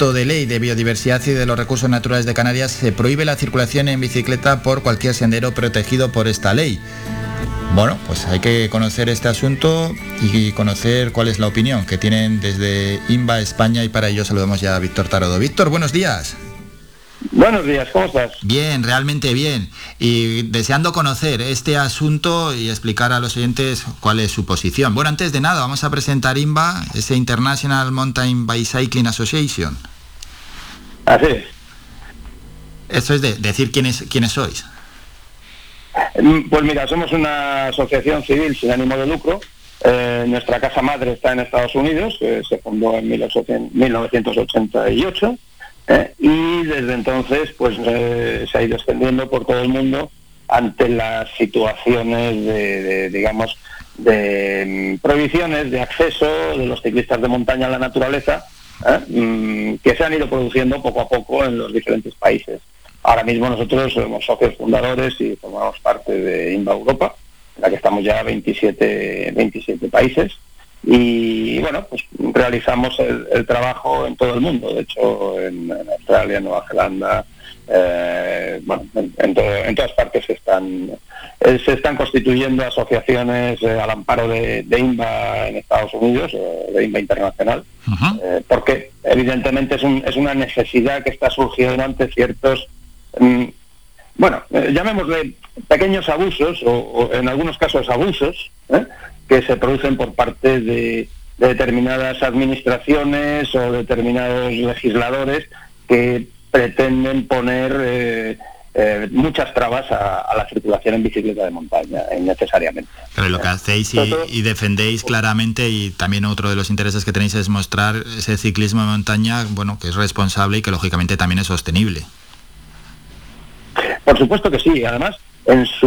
proyecto de ley de biodiversidad y de los recursos naturales de Canarias se prohíbe la circulación en bicicleta por cualquier sendero protegido por esta ley. Bueno, pues hay que conocer este asunto y conocer cuál es la opinión que tienen desde INVA España, y para ello saludamos ya a Víctor Tarodo. Víctor, buenos días. Buenos días, ¿cómo estás? Bien, realmente bien. Y deseando conocer este asunto y explicar a los oyentes cuál es su posición. Bueno, antes de nada, vamos a presentar INVA, ese International Mountain Bicycling Association. Así es. Eso es decir quiénes sois. Pues mira, somos una asociación civil sin ánimo de lucro. Nuestra casa madre está en Estados Unidos, se fundó en 1988. Y desde entonces pues se ha ido extendiendo por todo el mundo ante las situaciones de prohibiciones de acceso de los ciclistas de montaña a la naturaleza, que se han ido produciendo poco a poco en los diferentes países. Ahora mismo nosotros somos socios fundadores y formamos parte de INVA Europa, en la que estamos ya 27 países. Y bueno, pues realizamos el trabajo en todo el mundo, de hecho en Australia, Nueva Zelanda, en todas partes se están constituyendo asociaciones al amparo de INVA en Estados Unidos, de INVA Internacional, porque evidentemente es una necesidad que está surgiendo ante ciertos, llamémosle pequeños abusos, o en algunos casos abusos, que se producen por parte de determinadas administraciones o determinados legisladores que pretenden poner muchas trabas a la circulación en bicicleta de montaña, innecesariamente. Pero lo que hacéis y defendéis claramente, y también otro de los intereses que tenéis es mostrar ese ciclismo de montaña, bueno, que es responsable y que lógicamente también es sostenible. Por supuesto que sí, además en su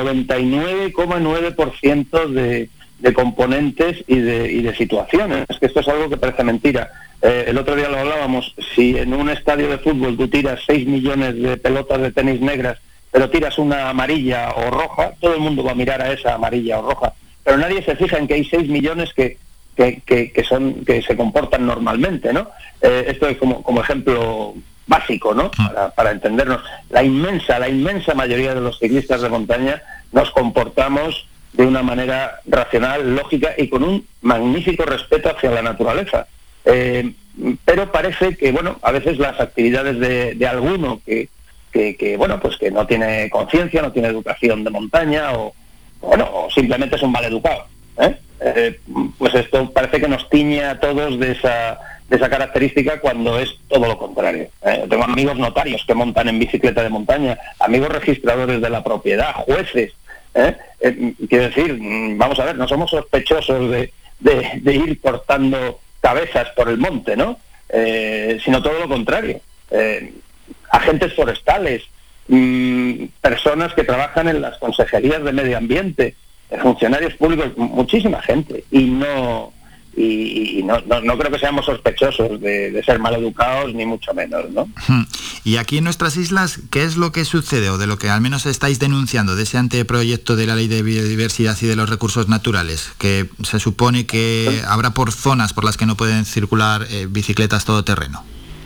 99,9% de componentes y de situaciones. Es que esto es algo que parece mentira. El otro día lo hablábamos, si en un estadio de fútbol tú tiras 6 millones de pelotas de tenis negras, pero tiras una amarilla o roja, todo el mundo va a mirar a esa amarilla o roja. Pero nadie se fija en que hay 6 millones que se comportan normalmente, ¿no? Esto es como ejemplo básico, ¿no? Para entendernos. La inmensa mayoría de los ciclistas de montaña nos comportamos de una manera racional, lógica y con un magnífico respeto hacia la naturaleza. Pero parece que, bueno, a veces las actividades de alguno que no tiene conciencia, no tiene educación de montaña o simplemente es un maleducado, pues esto parece que nos tiñe a todos de esa característica, cuando es todo lo contrario. Tengo amigos notarios que montan en bicicleta de montaña, amigos registradores de la propiedad, jueces. Quiero decir, vamos a ver, no somos sospechosos de ir cortando cabezas por el monte, ¿no? Sino todo lo contrario. Agentes forestales, personas que trabajan en las consejerías de medio ambiente, funcionarios públicos, muchísima gente, y no creo que seamos sospechosos de ser maleducados, ni mucho menos, ¿no? Y aquí en nuestras islas, ¿qué es lo que sucede, o de lo que al menos estáis denunciando, de ese anteproyecto de la Ley de Biodiversidad y de los Recursos Naturales, que se supone que habrá por zonas por las que no pueden circular bicicletas todoterreno?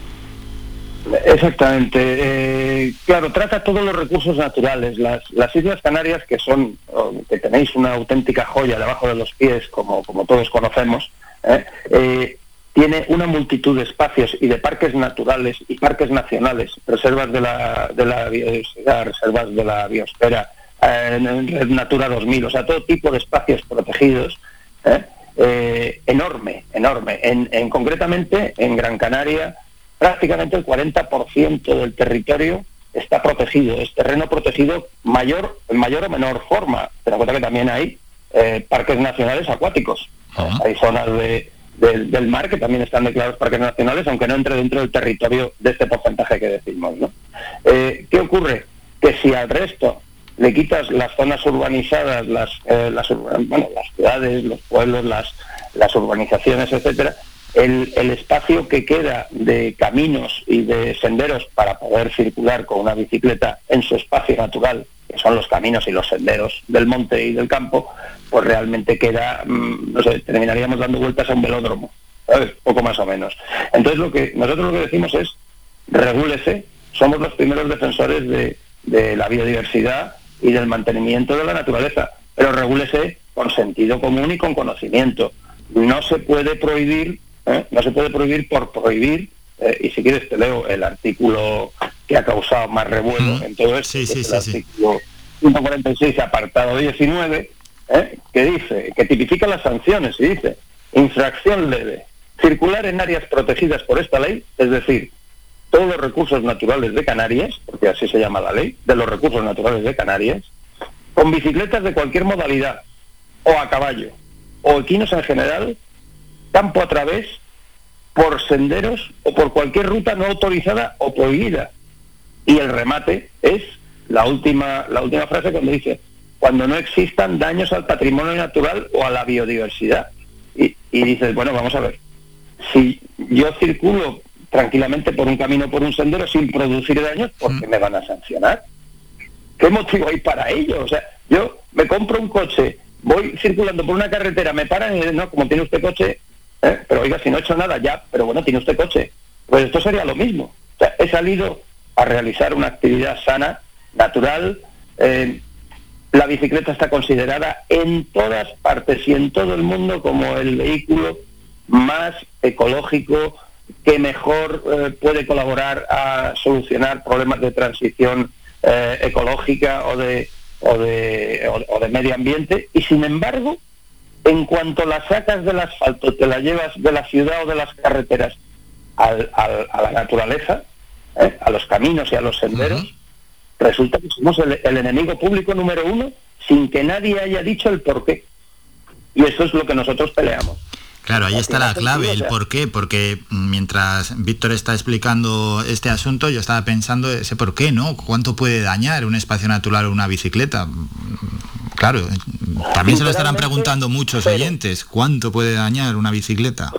Exactamente. Claro, trata todos los recursos naturales. Las Islas Canarias, que tenéis una auténtica joya debajo de los pies, como todos conocemos, tiene una multitud de espacios y de parques naturales y parques nacionales, reservas de la biodiversidad, reservas de la biosfera, Red Natura 2000, o sea, todo tipo de espacios protegidos, enorme. Concretamente, en Gran Canaria, prácticamente el 40% del territorio está protegido, es terreno protegido en mayor o menor forma. Ten en cuenta que también hay parques nacionales acuáticos. Hay zonas del mar que también están declarados parques nacionales, aunque no entre dentro del territorio de este porcentaje que decimos, ¿no? ¿Qué ocurre? Que si al resto le quitas las zonas urbanizadas, las ciudades, los pueblos, las urbanizaciones, etcétera, el espacio que queda de caminos y de senderos para poder circular con una bicicleta en su espacio natural, que son los caminos y los senderos del monte y del campo, pues realmente queda, terminaríamos dando vueltas a un velódromo. ¿sabes? Poco más o menos. Entonces nosotros lo que decimos es, regúlese, somos los primeros defensores de la biodiversidad y del mantenimiento de la naturaleza, pero regúlese con sentido común y con conocimiento. No se puede prohibir, no se puede prohibir por prohibir, y si quieres te leo el artículo que ha causado más revuelo en todo esto, el artículo 146, apartado 19, que dice, que tipifica las sanciones, y dice: infracción leve, circular en áreas protegidas por esta ley, es decir, todos los recursos naturales de Canarias, porque así se llama la ley, de los recursos naturales de Canarias, con bicicletas de cualquier modalidad, o a caballo, o equinos en general, campo a través, por senderos o por cualquier ruta no autorizada o prohibida. Y el remate es la última frase, cuando dice: cuando no existan daños al patrimonio natural o a la biodiversidad. Y dices, bueno, vamos a ver, si yo circulo tranquilamente por un camino, por un sendero, sin producir daños, ¿por qué me van a sancionar? ¿Qué motivo hay para ello? O sea, yo me compro un coche, voy circulando por una carretera, me paran y dicen, no, como tiene usted coche, pero oiga, si no he hecho nada ya, pero bueno, tiene usted coche. Pues esto sería lo mismo. O sea, he salido a realizar una actividad sana, natural. La bicicleta está considerada en todas partes y en todo el mundo como el vehículo más ecológico, que mejor puede colaborar a solucionar problemas de transición ecológica o de medio ambiente. Y sin embargo, en cuanto la sacas del asfalto, te la llevas de la ciudad o de las carreteras a la naturaleza, a los caminos y a los senderos, resulta que somos el enemigo público número uno, sin que nadie haya dicho el porqué. Y eso es lo que nosotros peleamos. Claro, ahí está la clave, el por qué, porque mientras Víctor está explicando este asunto, yo estaba pensando ese por qué, ¿no? ¿Cuánto puede dañar un espacio natural o una bicicleta? Claro, también se lo estarán preguntando muchos oyentes, ¿cuánto puede dañar una bicicleta?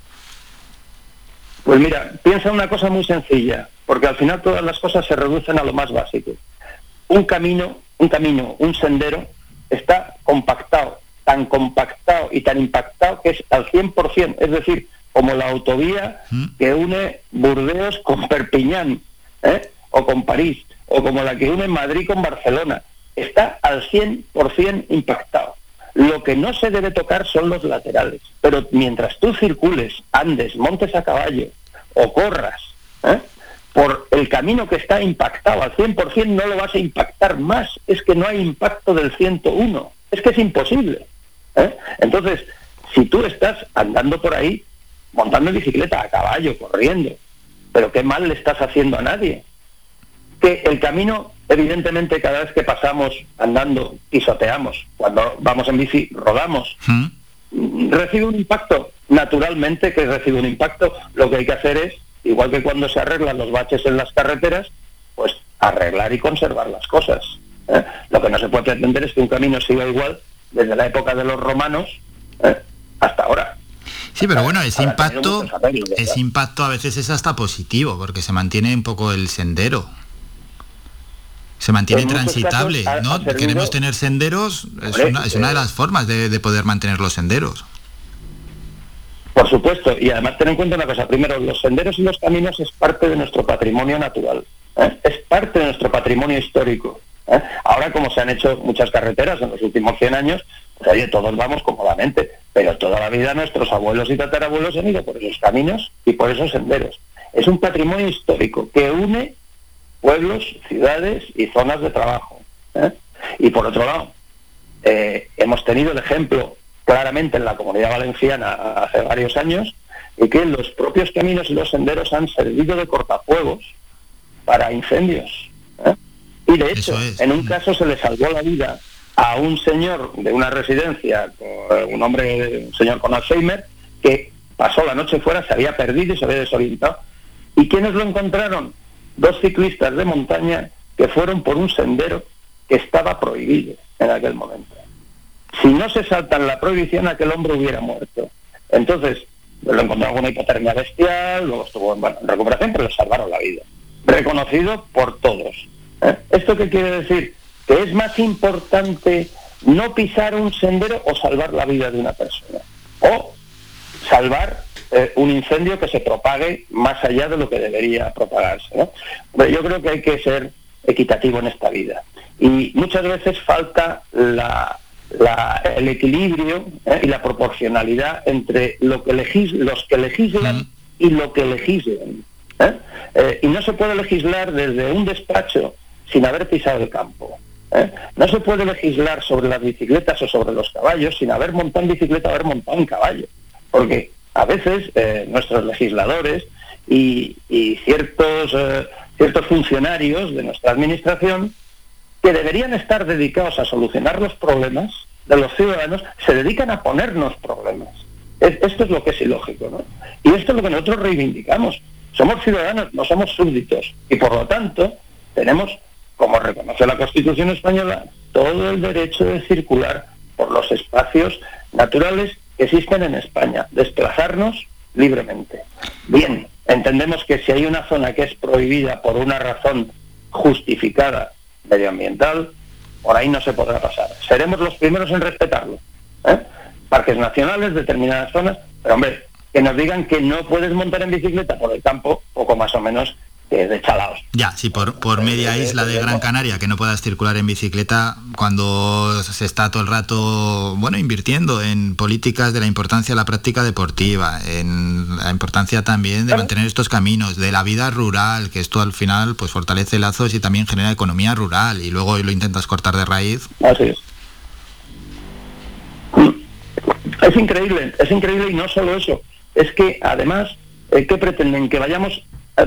Pues mira, piensa una cosa muy sencilla, porque al final todas las cosas se reducen a lo más básico. Un camino, un sendero, está compactado, tan compactado y tan impactado que es al 100%, es decir, como la autovía que une Burdeos con Perpiñán, o con París, o como la que une Madrid con Barcelona, está al 100% impactado. Lo que no se debe tocar son los laterales, pero mientras tú circules, andes, montes a caballo o corras por el camino que está impactado al 100%, no lo vas a impactar más. Es que no hay impacto del 101, es que es imposible. Entonces, si tú estás andando por ahí, montando en bicicleta, a caballo, corriendo, pero qué mal le estás haciendo a nadie. Que el camino, evidentemente, cada vez que pasamos andando, pisoteamos, cuando vamos en bici, rodamos, recibe un impacto, naturalmente que recibe un impacto. Lo que hay que hacer es, igual que cuando se arreglan los baches en las carreteras, pues arreglar y conservar las cosas. Lo que no se puede pretender es que un camino siga igual desde la época de los romanos hasta ahora. Sí, pero bueno, ese impacto a veces es hasta positivo, porque se mantiene un poco el sendero. Se mantiene transitable, casos, ¿no? Queremos tener senderos, es una de las formas de poder mantener los senderos. Por supuesto, y además ten en cuenta una cosa. Primero, los senderos y los caminos es parte de nuestro patrimonio natural, es parte de nuestro patrimonio histórico. Ahora, como se han hecho muchas carreteras en los últimos 100 años, pues oye, todos vamos cómodamente, pero toda la vida nuestros abuelos y tatarabuelos han ido por esos caminos y por esos senderos. Es un patrimonio histórico que une pueblos, ciudades y zonas de trabajo. Y por otro lado, hemos tenido el ejemplo claramente en la Comunidad Valenciana hace varios años, y que los propios caminos y los senderos han servido de cortafuegos para incendios. Y de hecho, en un caso se le salvó la vida a un señor de una residencia, un señor con Alzheimer, que pasó la noche fuera, se había perdido y se había desorientado. ¿Y quiénes lo encontraron? 2 ciclistas de montaña que fueron por un sendero que estaba prohibido en aquel momento. Si no se saltan la prohibición, aquel hombre hubiera muerto. Entonces, lo encontraron con una hipotermia bestial, luego estuvo en recuperación, pero le salvaron la vida. Reconocido por todos. ¿Esto qué quiere decir? Que es más importante no pisar un sendero o salvar la vida de una persona. O salvar un incendio que se propague más allá de lo que debería propagarse, ¿no? Pero yo creo que hay que ser equitativo en esta vida. Y muchas veces falta el equilibrio y la proporcionalidad entre los que legislan y lo que legislan. Y no se puede legislar desde un despacho sin haber pisado el campo. No se puede legislar sobre las bicicletas o sobre los caballos sin haber montado en bicicleta o haber montado en caballo. Porque a veces nuestros legisladores y ciertos funcionarios de nuestra administración, que deberían estar dedicados a solucionar los problemas de los ciudadanos, se dedican a ponernos problemas. Esto es lo que es ilógico, ¿no? Y esto es lo que nosotros reivindicamos. Somos ciudadanos, no somos súbditos. Y por lo tanto, tenemos, como reconoce la Constitución española, todo el derecho de circular por los espacios naturales que existen en España, desplazarnos libremente. Bien, entendemos que si hay una zona que es prohibida por una razón justificada medioambiental, por ahí no se podrá pasar. Seremos los primeros en respetarlo. Parques nacionales, determinadas zonas, pero hombre, que nos digan que no puedes montar en bicicleta por el campo, poco más o menos de chalaos. Ya, sí, por media isla de Gran Canaria que no puedas circular en bicicleta cuando se está todo el rato, invirtiendo en políticas de la importancia de la práctica deportiva, en la importancia también de mantener estos caminos, de la vida rural, que esto al final pues fortalece lazos y también genera economía rural, y luego lo intentas cortar de raíz. Así es. Es increíble y no solo eso, es que además, ¿qué pretenden? Que vayamos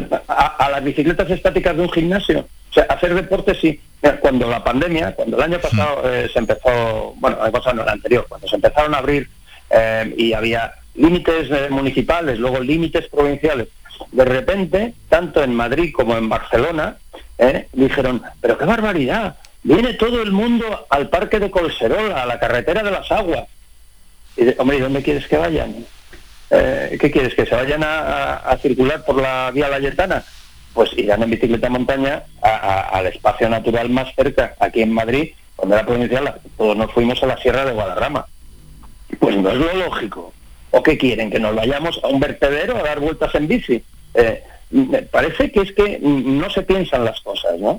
a las bicicletas estáticas de un gimnasio. O sea, hacer deporte sí. Cuando el año pasado se empezó, el año pasado no, el anterior, cuando se empezaron a abrir y había límites municipales, luego límites provinciales, de repente, tanto en Madrid como en Barcelona, dijeron, pero qué barbaridad, viene todo el mundo al parque de Collserola, a la carretera de las Aguas. Y hombre, ¿y dónde quieres que vayan? ¿Qué quieres? ¿Que se vayan a circular por la vía Layetana? Pues irán en bicicleta montaña al espacio natural más cerca, aquí en Madrid, donde era provincial, todos nos fuimos a la Sierra de Guadarrama. Pues no es lo lógico. ¿O qué quieren? ¿Que nos vayamos a un vertedero a dar vueltas en bici? Me parece que es que no se piensan las cosas, ¿no?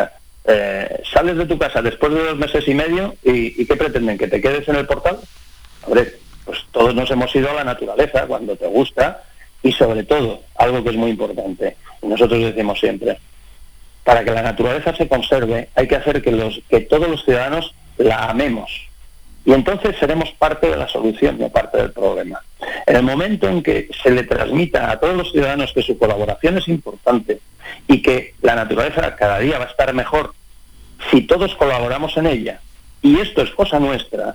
Sales de tu casa después de 2 meses y medio y ¿qué pretenden? ¿Que te quedes en el portal? Hombre, pues todos nos hemos ido a la naturaleza cuando te gusta, y sobre todo, algo que es muy importante, y nosotros decimos siempre, para que la naturaleza se conserve hay que hacer que todos los ciudadanos la amemos, y entonces seremos parte de la solución, no parte del problema. En el momento en que se le transmita a todos los ciudadanos que su colaboración es importante y que la naturaleza cada día va a estar mejor si todos colaboramos en ella, y esto es cosa nuestra,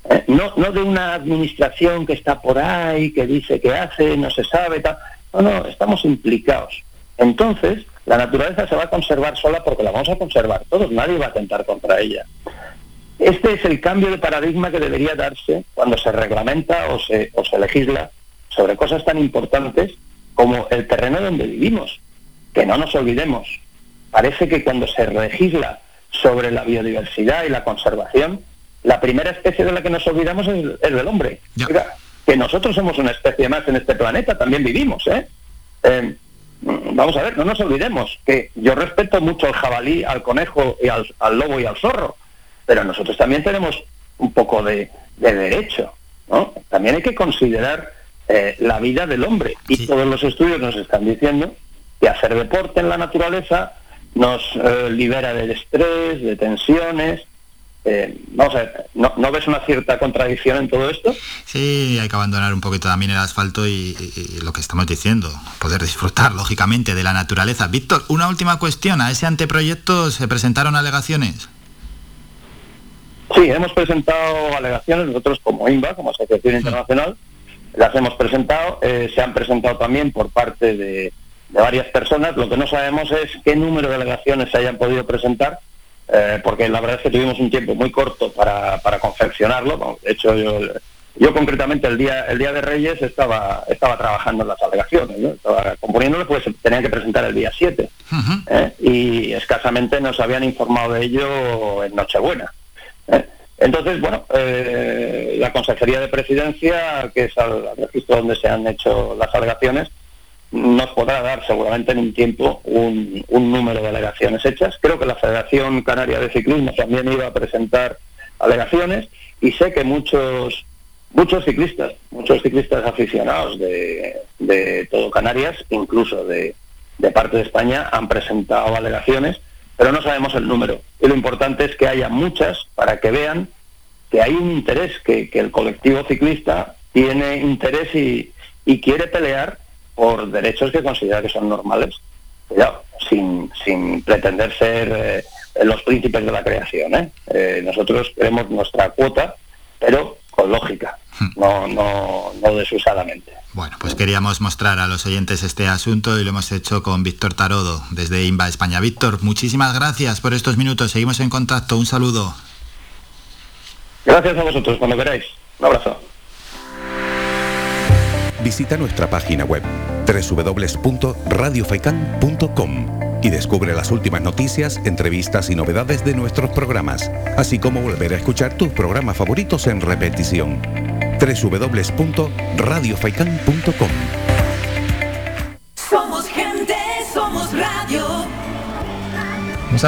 no de una administración que está por ahí, que dice que hace, no se sabe, tal. No, estamos implicados. Entonces, la naturaleza se va a conservar sola porque la vamos a conservar todos, nadie va a atentar contra ella. Este es el cambio de paradigma que debería darse cuando se reglamenta o se legisla sobre cosas tan importantes como el terreno donde vivimos. Que no nos olvidemos. Parece que cuando se legisla sobre la biodiversidad y la conservación, la primera especie de la que nos olvidamos es del hombre. Oiga, que nosotros somos una especie más en este planeta, también vivimos, vamos a ver, no nos olvidemos que yo respeto mucho al jabalí, al conejo, y al lobo y al zorro, pero nosotros también tenemos un poco de derecho, ¿no? También hay que considerar la vida del hombre, y todos los estudios nos están diciendo que hacer deporte en la naturaleza nos libera del estrés, de tensiones. Vamos a ver, ¿no ves una cierta contradicción en todo esto? Sí, hay que abandonar un poquito también el asfalto y lo que estamos diciendo, poder disfrutar lógicamente de la naturaleza. Víctor, una última cuestión, ¿a ese anteproyecto se presentaron alegaciones? Sí, hemos presentado alegaciones, nosotros como INVA, como Asociación Internacional, las hemos presentado, se han presentado también por parte de varias personas. Lo que no sabemos es qué número de alegaciones se hayan podido presentar, porque la verdad es que tuvimos un tiempo muy corto para confeccionarlo. De hecho, yo concretamente el día de Reyes estaba trabajando en las alegaciones, ¿no? Estaba componiéndolo, pues tenía que presentar el día 7, y escasamente nos habían informado de ello en Nochebuena. Entonces, bueno, la Consejería de Presidencia, que es al registro donde se han hecho las alegaciones, nos podrá dar seguramente en un tiempo un número de alegaciones hechas. Creo que la Federación Canaria de Ciclismo también iba a presentar alegaciones, y sé que muchos ciclistas aficionados de todo Canarias, incluso de parte de España, han presentado alegaciones, pero no sabemos el número. Y lo importante es que haya muchas para que vean que hay un interés, que el colectivo ciclista tiene interés y quiere pelear por derechos que considera que son normales, cuidado, sin pretender ser los príncipes de la creación. Nosotros queremos nuestra cuota, pero con lógica, no desusadamente. Bueno, pues queríamos mostrar a los oyentes este asunto y lo hemos hecho con Víctor Tarodo, desde INVA España. Víctor, muchísimas gracias por estos minutos, seguimos en contacto, un saludo. Gracias a vosotros, cuando queráis. Un abrazo. Visita nuestra página web www.radiofaikan.com y descubre las últimas noticias, entrevistas y novedades de nuestros programas, así como volver a escuchar tus programas favoritos en repetición. www.radiofaikan.com